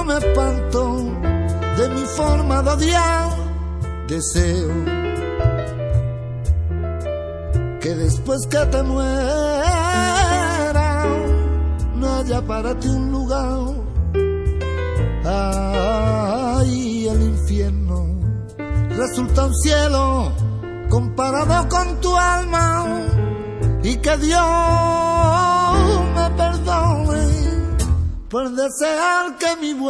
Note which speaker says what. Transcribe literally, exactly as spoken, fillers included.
Speaker 1: me espanto de mi forma de odiar. Deseo que después que te muera no haya para ti un lugar. Ay, el infierno resulta un cielo comparado con tu alma, y que Dios me perdone por desear que mi